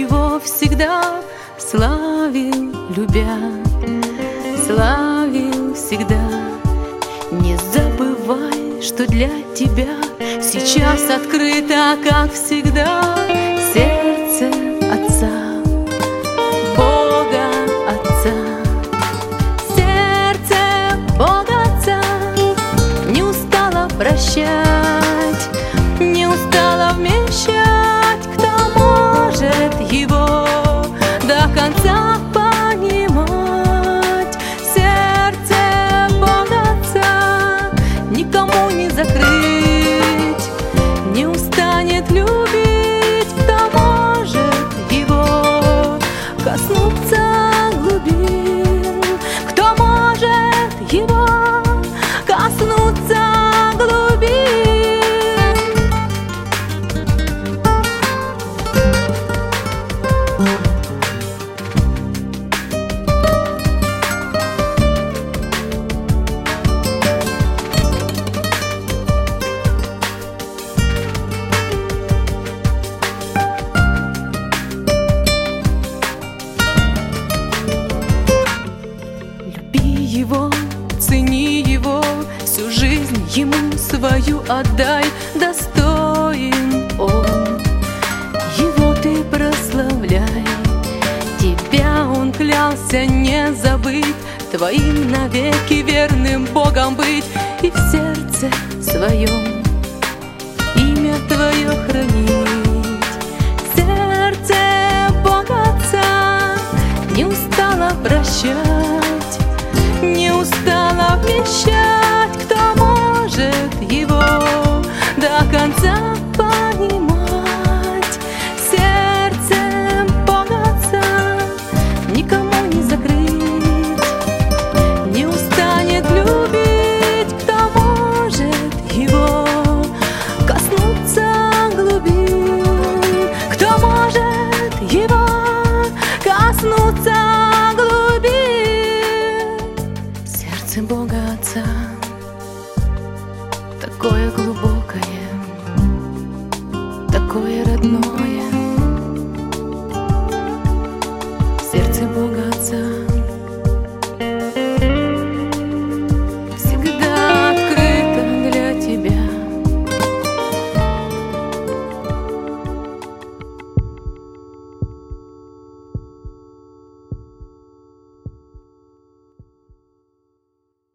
его всегда славил, любя, славил всегда. Не забывай, что для тебя сейчас открыто, как всегда, сердце Отца, Бога Отца. Сердце Бога Отца не устало прощать, не устало вмещать, кто может его до конца понимать. Сердце Бога Отца никому не закрыть, не устанет любить, кто может его коснуться глубин, кто может его коснуться глубин. Его, цени его, всю жизнь ему свою отдай, достоин он. Его ты прославляй, тебя он клялся не забыть, твоим навеки верным Богом быть и в сердце своем имя твое хранить. Сердце Бога Отца не устало прощать, не устала вмещать.